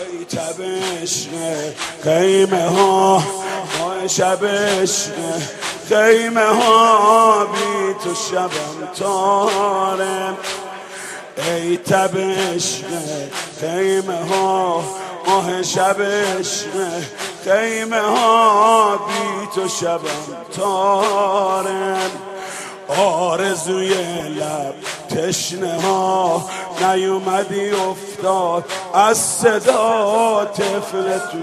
ای تب عشق خیمه ها ماه شب عشق خیمه ها بی تو شبم تاره ای تب عشق خیمه ها ماه شب عشق خیمه ها بی تو شبم تاره آرزوی لب تشنه ها نیومدی افتاد از صدا طفل تو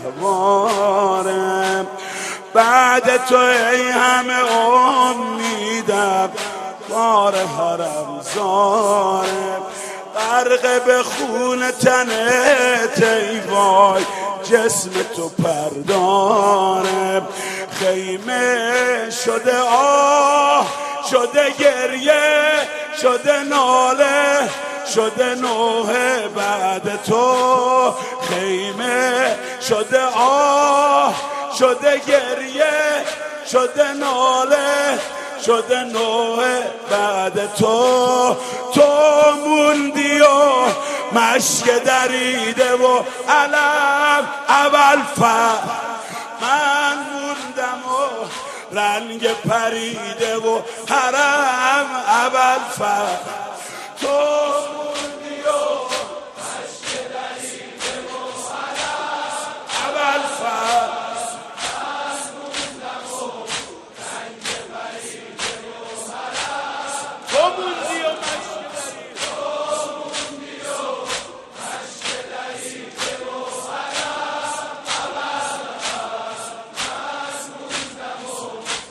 گهواره بعد تو ای همه امیدم بار حرم زاره غرق به خون تنت ای وای جسم تو پرداره خیمه شده آه شده گریه شده ناله شده نوحه بعد تو خیمه شده آه شده گریه شده ناله شده نوحه بعد تو موندی و مشک دریده و علم اول من موندم و رنگ پریده و حرم اول تو موندی و مشک دریده و حرم اول من موندم و رنگ پریده و حرم تو موندی و مشک دریده و حرم اول من موندم و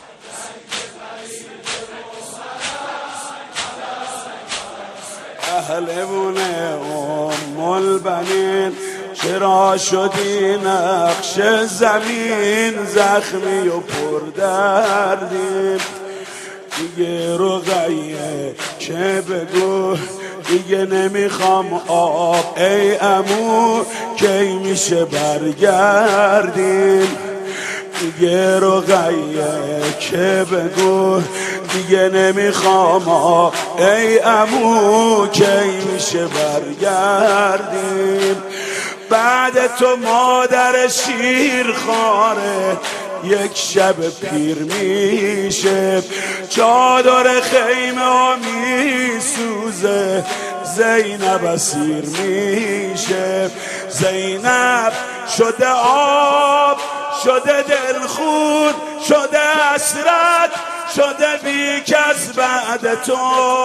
اهلمونه ام البنین چرا شدی نقش زمین زخمی و پردردیم دیگه رقیه چه بگو دیگه نمیخوام آب ای عمو کی میشه برگردیم دیگه رقیه که بگو دیگه نمیخوام ای عمو کی میشه برگردیم بعد تو مادر شیر خاره یک شب پیر میشه چادر خیمه ها میسوزه زینب اسیر میشه زینب شده آب شده دلخون شده حسرت شده بی کس بعد تو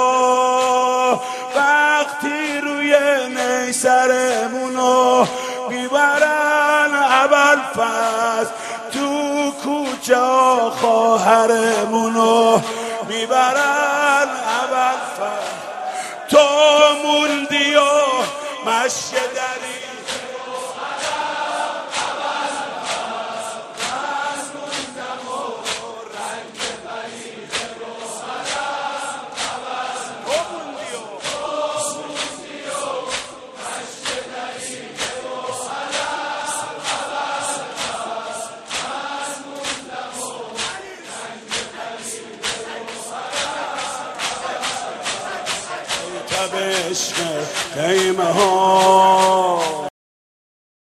وقتی روی نیسرمونو میبرن اول فصل تو کوچه خواهرمونو میبرن اول فصل تو موندی و مشک دری عشق خیمه ها